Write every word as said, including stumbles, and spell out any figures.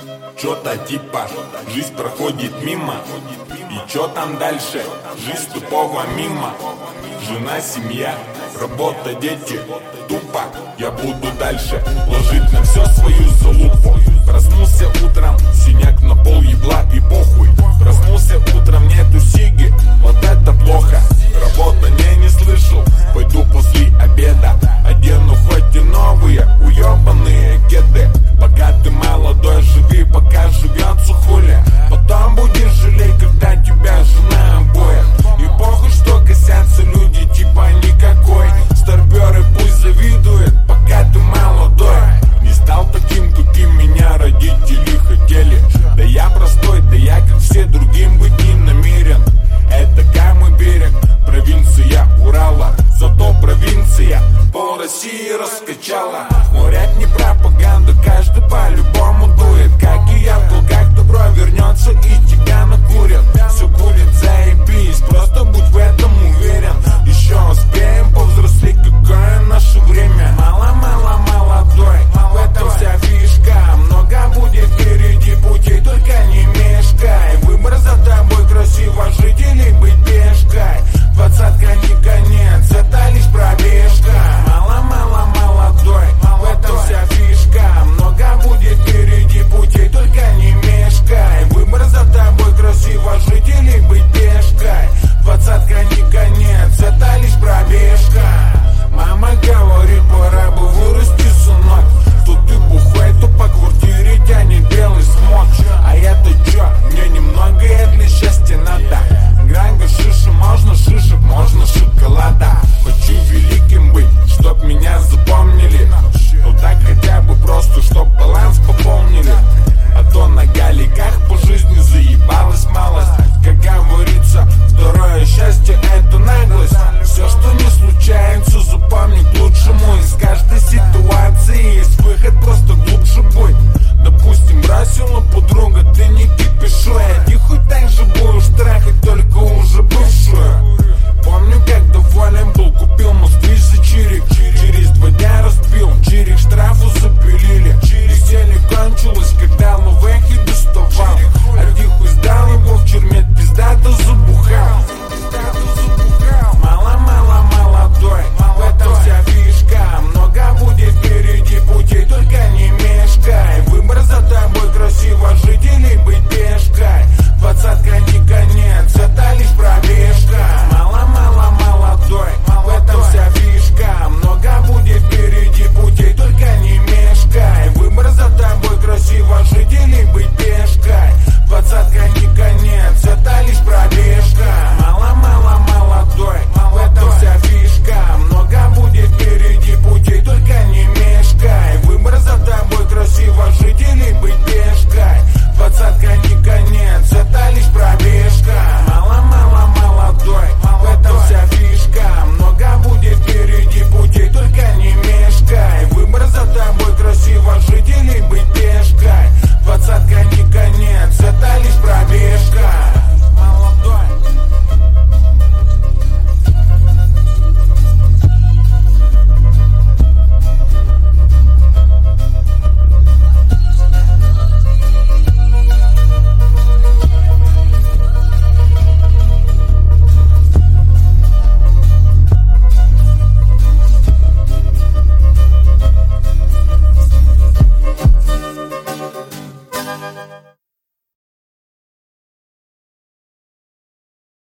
Чё-то типа жизнь проходит мимо. И чё там дальше? Жизнь тупого мимо. Жена, семья, работа, дети. Тупо я буду дальше ложить на все свою залупу. Проснулся утром, синяк на пол ебла и похуй. Проснулся утром, нету сиги, вот это плохо. Работа не, не слышал, пойду после обеда. Одену хоть и новые, уебанные кеды. Пока ты молодой, живи, пока живется хули. Потом будешь жалеть, когда тебя жена обоет. И похуй, что косятся люди, типа никакой. Старперы пусть завидуют, пока ты молодой. Не стал таким, каким меня родители хотели. Да я простой, да я как все другим быть не намерен. Это Камый берег, провинция Урала. Зато провинция пол России раскачала. Мой рэп не пропаганда, каждый по-любому дует. Как и я, в долгах добро вернется и тебя накурят. Все будет заебись, просто будь в этом уверен. Еще успеем повзрослеть, какое наше время. Мало-мало молодой, в этом вся фишка. Много будет впереди путей, только не мешкай. Выбор за тобой, красиво жить или быть пешкой. Двадцатка не конец, это лишь пробежка. Мало-мало молодой, в этом вся фишка. Много будет впереди путей, только не мешкай. Выбор за тобой, красиво жить или быть пешкой. Двадцатка не конец, это лишь пробежка. Мама говорит, пора бы вырасти, сынок. Тут ты бухой, то по квартире тянет белый смог. А я-то чё, мне немного и для счастья надо. Гранга шиши, можно шишек, можно шоколада. Хочу великим быть, чтоб меня запомнили. Ну так хотя бы просто, чтоб баланс пополнили. А то на галиках по жизни заебалась малость. Как говорится, второе счастье это наглость. Все, что не случается, запомни к лучшему. Из каждой ситуации есть выход, просто глубже бой. Допустим, бросила подруга, ты не кипишуй. А ты хоть так же будешь трахать, только уже бывшую. Помню, как доволен был, купил москвич за чирик. Через два дня разбил, чирик штрафу запилили. Веселье кончилось, когда ловехи доставал. А ты хуй сдал его в тюрьме, пиздато забухал. Мало-мало молодой, в этом вся фишка. Много будет впереди путей, только не мешкай. Выбор за тобой, красиво жить или быть пешкой. Двадцатка не конец, это лишь пробежка. Мало-мало молодой, в этом вся фишка. Много будет впереди путей, только не мешкай. Выбор за тобой, красиво жить или быть пешкой. Двадцатка не конец, это лишь пробежка. Мало-мало молодой, в этом вся фишка. Много будет впереди путей, только не мешкай. Выбор за тобой, красиво жить или быть пешкой. Двадцатка не конец, это лишь пробежка. Мало-мало молодой, в этом вся фишка. Много будет впереди путей, только не мешкай. Выбор за тобой, красиво жить или быть пешкой. Двадцатка не конец, это лишь пробежка. Молодой.